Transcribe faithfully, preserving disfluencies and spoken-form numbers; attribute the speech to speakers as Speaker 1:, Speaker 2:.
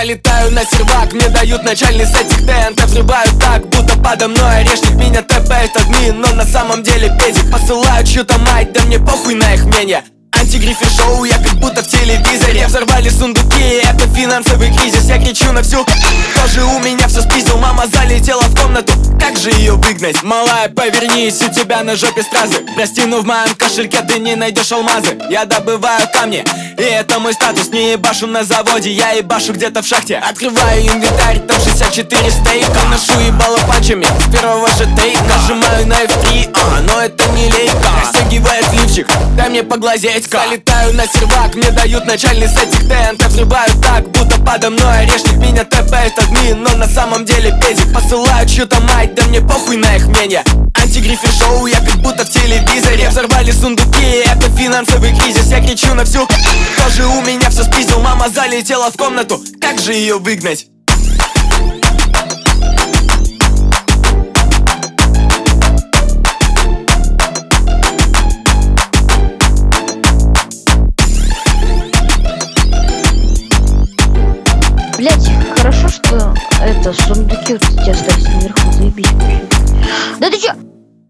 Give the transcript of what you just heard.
Speaker 1: Залетаю на сервак, мне дают начальный сетик ТНТ взрываю так, будто подо мной орешник. Меня тэпает админ, но на самом деле педик. Посылают чью-то мать, да мне похуй на их мнение. Антигриффи шоу, я как будто в телевизоре. Взорвали сундуки, это финансовый кризис. Я кричу на всю, кто же у меня все спиздил. Мама залетела в комнату, как же ее выгнать? Малая, повернись, у тебя на жопе стразы. Прости, но в моем кошельке ты не найдешь алмазы. Я добываю камни, и это мой статус. Не ебашу на заводе, я ебашу где-то в шахте. Открываю инвентарь, там шестьдесят четыре стейка. Ношу ебало панчами с первого же тейка. Нажимаю на эф три, а, но это не лейка. Растягивает лифчик, дай мне поглазеть. Залетаю на сервак, мне дают начальный сетик ТНТ взрываю так, будто подо мной орешник. Меня тэпает админ, но на самом деле педик. Посылают чью-то мать, да мне похуй на их мнение. Антигриффи шоу, я как будто в телевизоре. Взорвали сундуки, это финансовый кризис. Я кричу на всю, кто же у меня все спиздил. Мама залетела в комнату, как же ее выгнать?
Speaker 2: Блять, хорошо, что это сундуки вот эти остались наверху, заебись. Да ты чё?